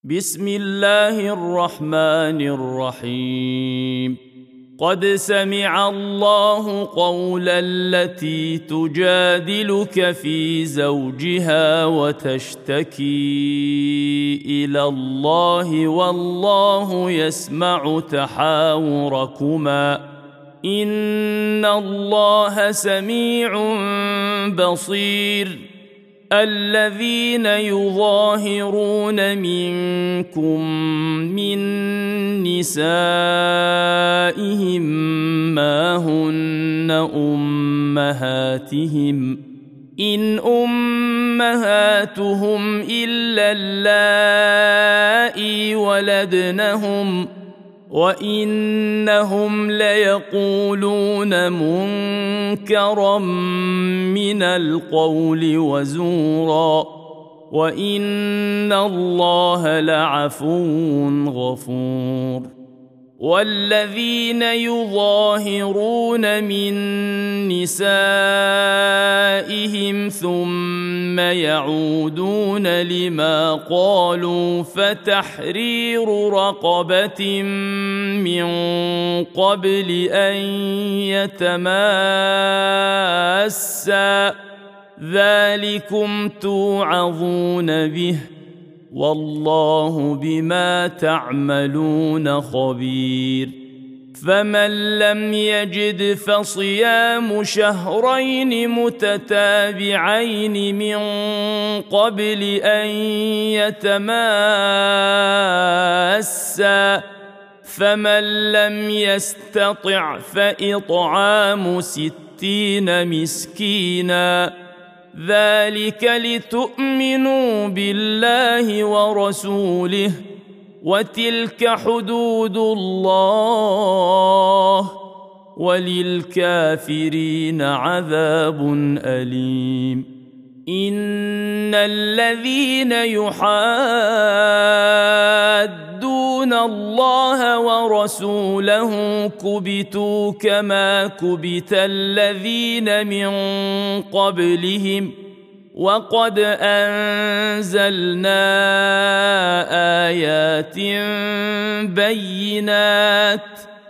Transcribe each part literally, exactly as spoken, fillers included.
بسم الله الرحمن الرحيم. قد سمع الله قول التي تجادلك في زوجها وتشتكي إلى الله والله يسمع تحاوركما إن الله سميع بصير. الذين يظاهرون منكم من نسائهم ما هن أمهاتهم إن أمهاتهم إلا اللائي ولدنهم وإنهم ليقولون منكرا من القول وزورا وإن الله لعفو غفور. والذين يظاهرون من نسائهم ثم يعودون لما قالوا فتحرير رقبة من قبل أن يتماسا ذلكم توعظون به والله بما تعملون خبير. فمن لم يجد فصيام شهرين متتابعين من قبل أن يتماسا فمن لم يستطع فإطعام ستين مسكينا ذلك لتؤمنوا بالله ورسوله وتلك حدود الله وللكافرين عذاب أليم. إن الذين يحادون الله ورسوله كبتوا كما كبت الذين من قبلهم وقد أنزلنا آيات بينات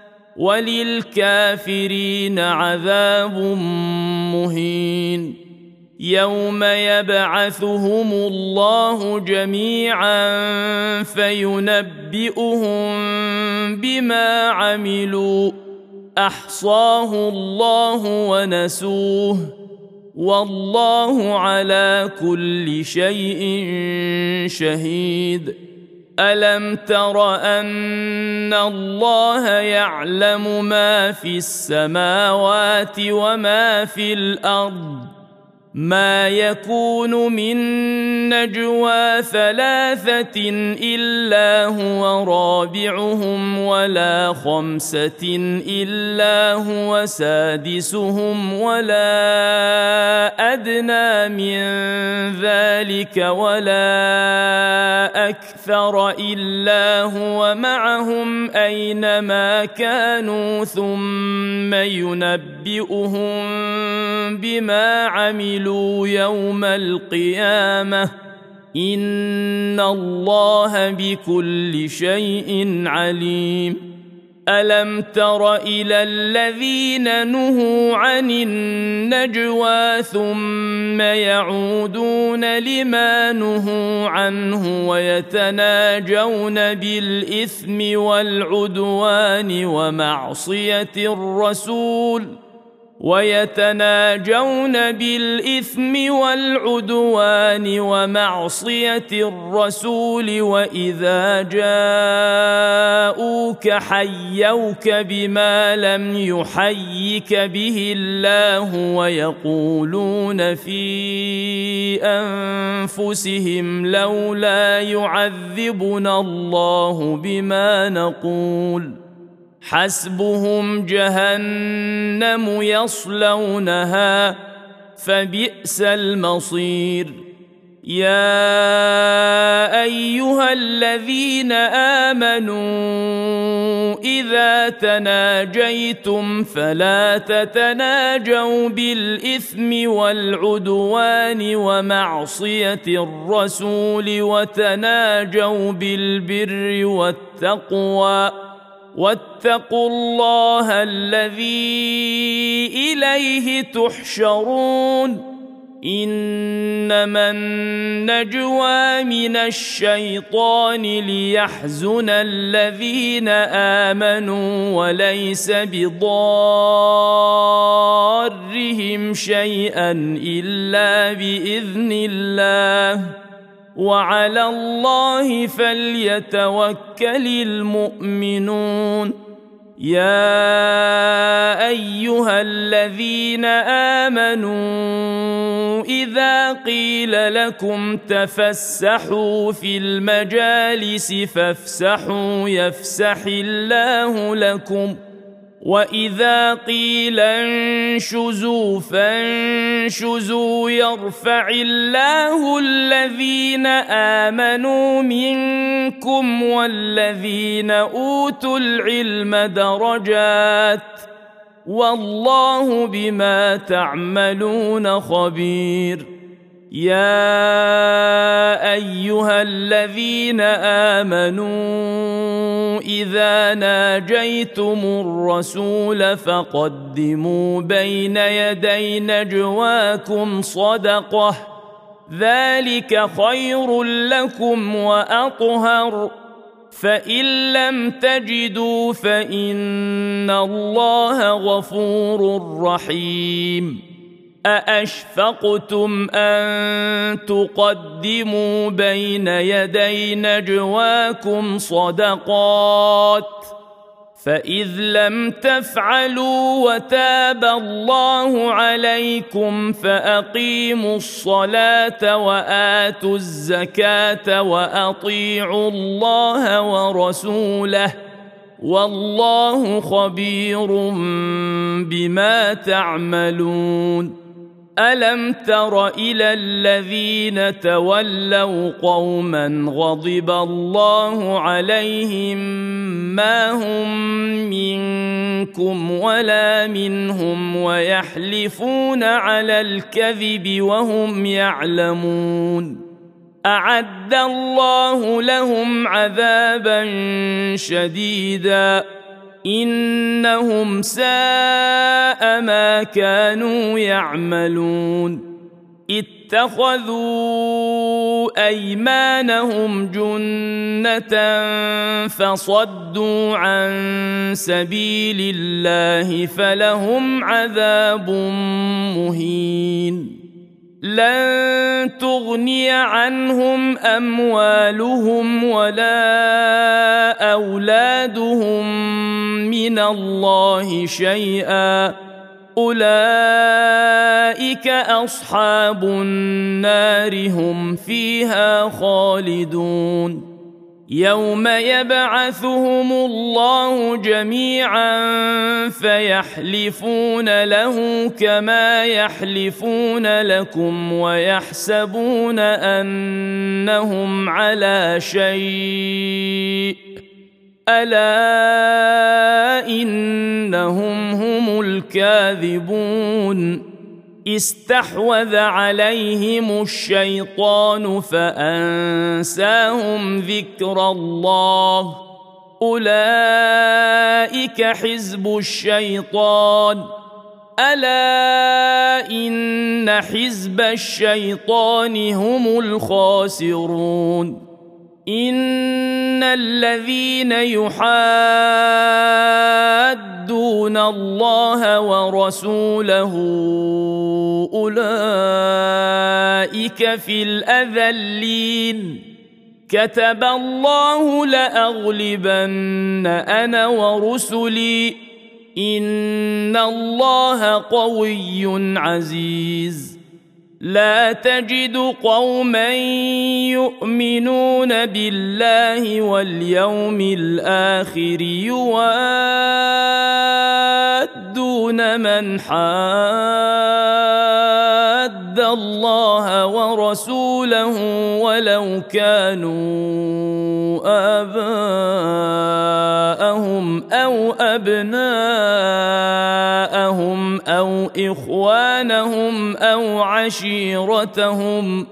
وللكافرين عذاب مهين. يوم يبعثهم الله جميعا فينبئهم بما عملوا أحصاه الله ونسوه والله على كل شيء شهيد. ألم تر أن الله يعلم ما في السماوات وما في الأرض ما يكون من نجوى ثلاثة إلا هو رابعهم ولا خمسة إلا هو سادسهم ولا أدنى من ذلك ولا أكثر إلا هو معهم أينما كانوا ثم ينبئهم بما عملوا يوم القيامة إن الله بكل شيء عليم. ألم تر إلى الذين نهوا عن النجوى ثم يعودون لما نهوا عنه ويتناجون بالإثم والعدوان ومعصية الرسول ويتناجون بالإثم والعدوان ومعصية الرسول وإذا جاءوك حيوك بما لم يحيك به الله ويقولون في أنفسهم لولا يعذبنا الله بما نقول حسبهم جهنم يصلونها فبئس المصير. يا أيها الذين آمنوا إذا تناجيتم فلا تتناجوا بالإثم والعدوان ومعصية الرسول وتناجوا بالبر والتقوى واتقوا الله الذي إليه تحشرون إنما النجوى من الشيطان ليحزن الذين آمنوا وليس بضارهم شيئا إلا بإذن الله وعلى الله فليتوكل المؤمنون يا أيها الذين آمنوا إذا قيل لكم تفسحوا في المجالس فافسحوا يفسح الله لكم وإذا قيل انشزوا فانشزوا يرفع الله الذين آمنوا منكم والذين أوتوا العلم درجات والله بما تعملون خبير يا أيها الذين آمنوا إذا ناجيتم الرسول فقدموا بين يدي نجواكم صدقة ذلك خير لكم وأطهر فإن لم تجدوا فإن الله غفور رحيم أأشفقتم أن تقدموا بين يدي نجواكم صدقات فإذ لم تفعلوا وتاب الله عليكم فأقيموا الصلاة وآتوا الزكاة وأطيعوا الله ورسوله والله خبير بما تعملون ألم تر إلى الذين تولوا قوما غضب الله عليهم ما هم منكم ولا منهم ويحلفون على الكذب وهم يعلمون أعد الله لهم عذابا شديدا إنهم ساء ما كانوا يعملون اتخذوا أيمانهم جنة فصدوا عن سبيل الله فلهم عذاب مهين لن تغني عنهم أموالهم ولا أولادهم من الله شيئا أولئك أصحاب النار هم فيها خالدون يوم يبعثهم الله جميعا فيحلفون له كما يحلفون لكم ويحسبون أنهم على شيء ألا إنهم هم الكاذبون استحوذ عليهم الشيطان فأنساهم ذكر الله أولئك حزب الشيطان ألا إن حزب الشيطان هم الخاسرون إن الذين يحادون الله ورسوله أولئك في الأذلين كتب الله لأغلبن أنا ورسلي إن الله قوي عزيز لا تجد قوما يؤمنون بالله واليوم الآخر يوادون من حاد الله ورسوله ولو كانوا آباءهم أو أبناءهم أو إخوانهم أو عشيرتهم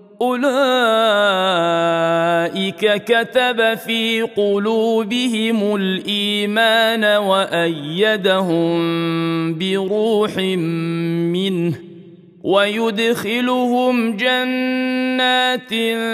أولئك كتب في قلوبهم الإيمان وأيدهم بروح منه ويدخلهم جنات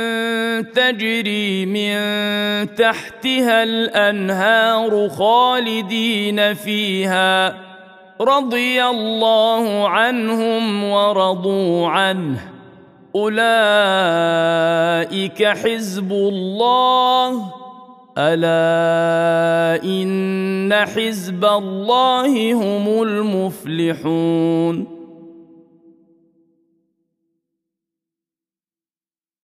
تجري من تحتها الأنهار خالدين فيها رضي الله عنهم ورضوا عنه أولئك حزب الله ألا إن حزب الله هم المفلحون